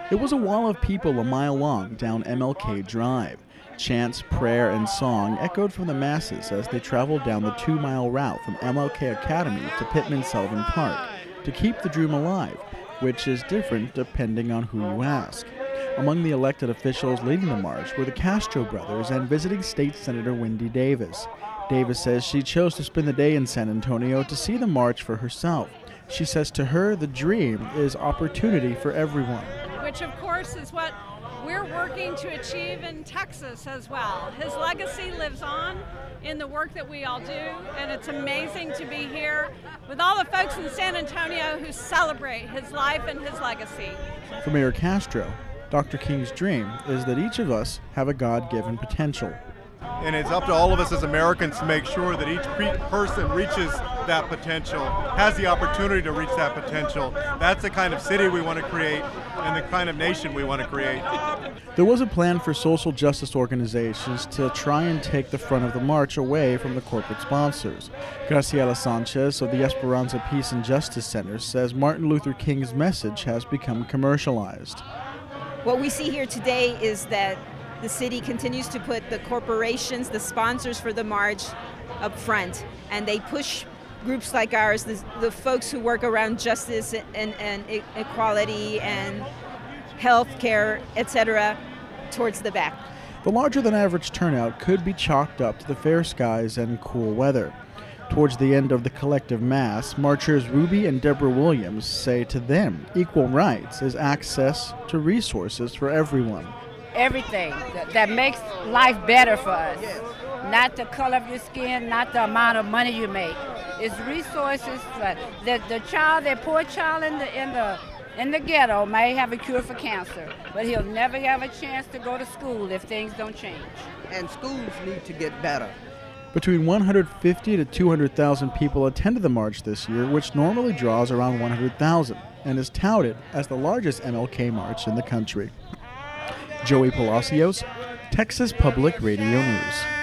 It was a wall of people a mile long down MLK Drive. Chants, prayer, and song echoed from the masses as they traveled down the 2-mile route from MLK Academy to Pittman Sullivan Park to keep the dream alive, which is different depending on who you ask. Among the elected officials leading the march were the Castro brothers and visiting State Senator Wendy Davis. Davis says she chose to spend the day in San Antonio to see the march for herself. She says to her, the dream is opportunity for everyone. Which of course is what we're working to achieve in Texas as well. His legacy lives on in the work that we all do, and it's amazing to be here with all the folks in San Antonio who celebrate his life and his legacy. For Mayor Castro, Dr. King's dream is that each of us have a God-given potential. And it's up to all of us as Americans to make sure that each person reaches that potential, has the opportunity to reach that potential. That's the kind of city we want to create and the kind of nation we want to create. There was a plan for social justice organizations to try and take the front of the march away from the corporate sponsors. Graciela Sanchez of the Esperanza Peace and Justice Center says Martin Luther King's message has become commercialized. What we see here today is that the city continues to put the corporations, the sponsors for the march, up front, and they push groups like ours, the folks who work around justice and equality and health care, etc., towards the back. The larger-than-average turnout could be chalked up to the fair skies and cool weather. Towards the end of the collective mass, marchers Ruby and Deborah Williams say to them, equal rights is access to resources for everyone. Everything that makes life better for us. Not the color of your skin, not the amount of money you make. It's resources for the poor child in the ghetto may have a cure for cancer, but he'll never have a chance to go to school if things don't change. And schools need to get better. Between 150 to 200,000 people attended the march this year, which normally draws around 100,000 and is touted as the largest MLK march in the country. Joey Palacios, Texas Public Radio News.